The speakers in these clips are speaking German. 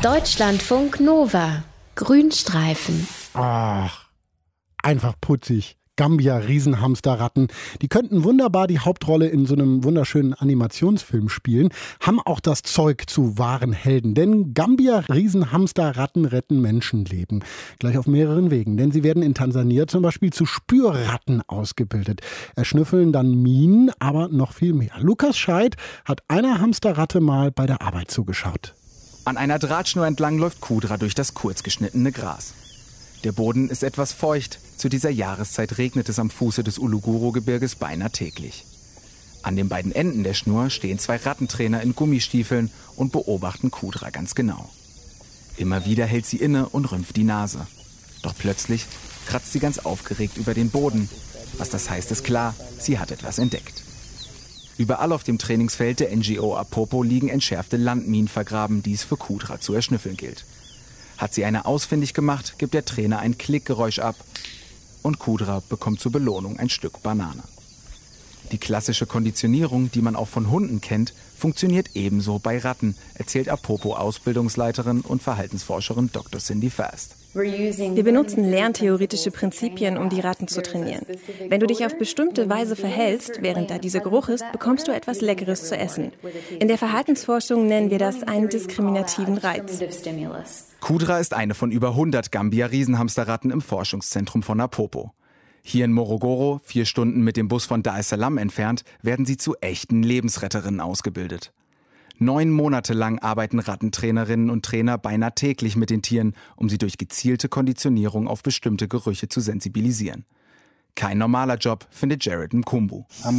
Deutschlandfunk Nova. Grünstreifen. Ach, einfach putzig. Gambia-Riesenhamsterratten. Die könnten wunderbar die Hauptrolle in so einem wunderschönen Animationsfilm spielen, haben auch das Zeug zu wahren Helden. Denn Gambia-Riesenhamsterratten retten Menschenleben. Gleich auf mehreren Wegen. Denn sie werden in Tansania zum Beispiel zu Spürratten ausgebildet. Erschnüffeln dann Minen, aber noch viel mehr. Lukas Scheid hat einer Hamsterratte mal bei der Arbeit zugeschaut. An einer Drahtschnur entlang läuft Kudra durch das kurz geschnittene Gras. Der Boden ist etwas feucht. Zu dieser Jahreszeit regnet es am Fuße des Uluguru-Gebirges beinahe täglich. An den beiden Enden der Schnur stehen 2 Rattentrainer in Gummistiefeln und beobachten Kudra ganz genau. Immer wieder hält sie inne und rümpft die Nase. Doch plötzlich kratzt sie ganz aufgeregt über den Boden. Was das heißt, ist klar, sie hat etwas entdeckt. Überall auf dem Trainingsfeld der NGO Apopo liegen entschärfte Landminen vergraben, die es für Kudra zu erschnüffeln gilt. Hat sie eine ausfindig gemacht, gibt der Trainer ein Klickgeräusch ab und Kudra bekommt zur Belohnung ein Stück Banane. Die klassische Konditionierung, die man auch von Hunden kennt, funktioniert ebenso bei Ratten, erzählt Apopo-Ausbildungsleiterin und Verhaltensforscherin Dr. Cindy Fast. Wir benutzen lerntheoretische Prinzipien, um die Ratten zu trainieren. Wenn du dich auf bestimmte Weise verhältst, während da dieser Geruch ist, bekommst du etwas Leckeres zu essen. In der Verhaltensforschung nennen wir das einen diskriminativen Reiz. Kudra ist eine von über 100 Gambia-Riesenhamsterratten im Forschungszentrum von Apopo. Hier in Morogoro, 4 Stunden mit dem Bus von Dar es Salaam entfernt, werden sie zu echten Lebensretterinnen ausgebildet. 9 Monate lang arbeiten Rattentrainerinnen und Trainer beinahe täglich mit den Tieren, um sie durch gezielte Konditionierung auf bestimmte Gerüche zu sensibilisieren. Kein normaler Job, findet Jared Mkumbu.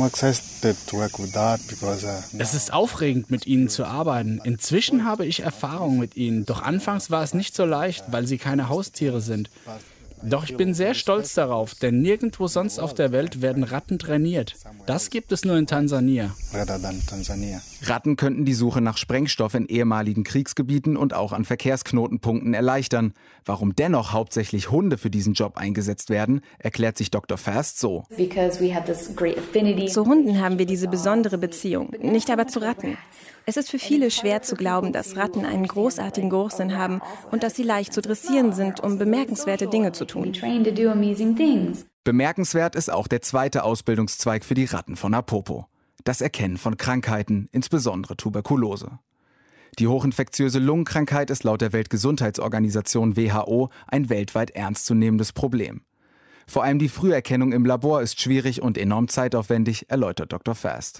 Es ist aufregend, mit ihnen zu arbeiten. Inzwischen habe ich Erfahrung mit ihnen. Doch anfangs war es nicht so leicht, weil sie keine Haustiere sind. Doch ich bin sehr stolz darauf, denn nirgendwo sonst auf der Welt werden Ratten trainiert. Das gibt es nur in Tansania. Ratten könnten die Suche nach Sprengstoff in ehemaligen Kriegsgebieten und auch an Verkehrsknotenpunkten erleichtern. Warum dennoch hauptsächlich Hunde für diesen Job eingesetzt werden, erklärt sich Dr. Fast so. Zu Hunden haben wir diese besondere Beziehung, nicht aber zu Ratten. Es ist für viele schwer zu glauben, dass Ratten einen großartigen Geruchssinn haben und dass sie leicht zu dressieren sind, um bemerkenswerte Dinge zu tun. Bemerkenswert ist auch der zweite Ausbildungszweig für die Ratten von Apopo. Das Erkennen von Krankheiten, insbesondere Tuberkulose. Die hochinfektiöse Lungenkrankheit ist laut der Weltgesundheitsorganisation WHO ein weltweit ernstzunehmendes Problem. Vor allem die Früherkennung im Labor ist schwierig und enorm zeitaufwendig, erläutert Dr. Fast.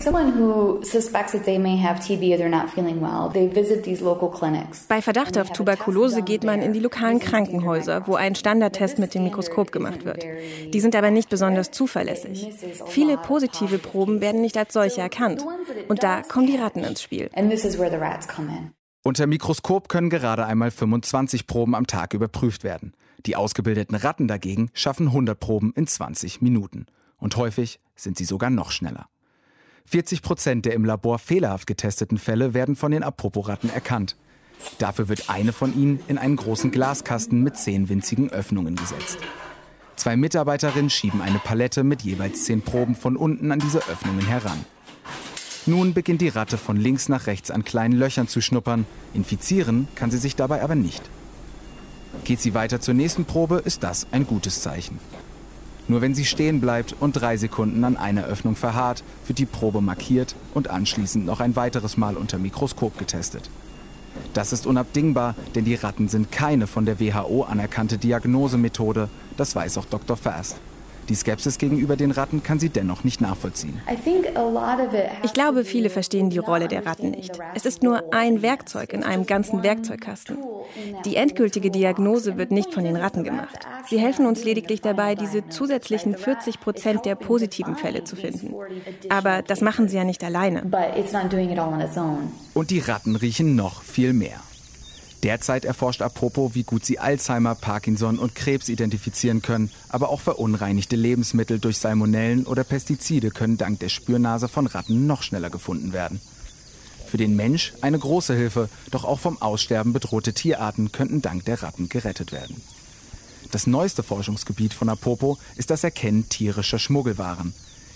Bei Verdacht auf Tuberkulose geht man in die lokalen Krankenhäuser, wo ein Standardtest mit dem Mikroskop gemacht wird. Die sind aber nicht besonders zuverlässig. Viele positive Proben werden nicht als solche erkannt. Und da kommen die Ratten ins Spiel. Unter Mikroskop können gerade einmal 25 Proben am Tag überprüft werden. Die ausgebildeten Ratten dagegen schaffen 100 Proben in 20 Minuten. Und häufig sind sie sogar noch schneller. 40% der im Labor fehlerhaft getesteten Fälle werden von den Apopo-Ratten erkannt. Dafür wird eine von ihnen in einen großen Glaskasten mit 10 winzigen Öffnungen gesetzt. 2 Mitarbeiterinnen schieben eine Palette mit jeweils 10 Proben von unten an diese Öffnungen heran. Nun beginnt die Ratte von links nach rechts an kleinen Löchern zu schnuppern. Infizieren kann sie sich dabei aber nicht. Geht sie weiter zur nächsten Probe, ist das ein gutes Zeichen. Nur wenn sie stehen bleibt und 3 Sekunden an einer Öffnung verharrt, wird die Probe markiert und anschließend noch ein weiteres Mal unter Mikroskop getestet. Das ist unabdingbar, denn die Ratten sind keine von der WHO anerkannte Diagnosemethode, das weiß auch Dr. Fast. Die Skepsis gegenüber den Ratten kann sie dennoch nicht nachvollziehen. Ich glaube, viele verstehen die Rolle der Ratten nicht. Es ist nur ein Werkzeug in einem ganzen Werkzeugkasten. Die endgültige Diagnose wird nicht von den Ratten gemacht. Sie helfen uns lediglich dabei, diese zusätzlichen 40% der positiven Fälle zu finden. Aber das machen sie ja nicht alleine. Und die Ratten riechen noch viel mehr. Derzeit erforscht Apopo, wie gut sie Alzheimer, Parkinson und Krebs identifizieren können, aber auch verunreinigte Lebensmittel durch Salmonellen oder Pestizide können dank der Spürnase von Ratten noch schneller gefunden werden. Für den Mensch eine große Hilfe, doch auch vom Aussterben bedrohte Tierarten könnten dank der Ratten gerettet werden. Das neueste Forschungsgebiet von Apopo ist das Erkennen tierischer Schmuggelwaren.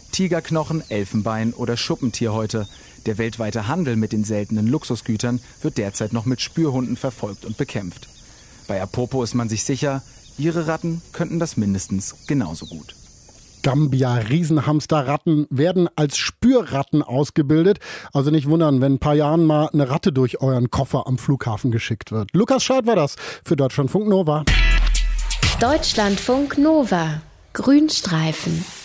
Tigerknochen, Elfenbein oder Schuppentierhäute. Der weltweite Handel mit den seltenen Luxusgütern wird derzeit noch mit Spürhunden verfolgt und bekämpft. Bei Apopo ist man sich sicher, ihre Ratten könnten das mindestens genauso gut. Gambia-Riesenhamsterratten werden als Spürratten ausgebildet. Also nicht wundern, wenn in ein paar Jahren mal eine Ratte durch euren Koffer am Flughafen geschickt wird. Lukas Schad war das für Deutschlandfunk Nova. Deutschlandfunk Nova. Grünstreifen.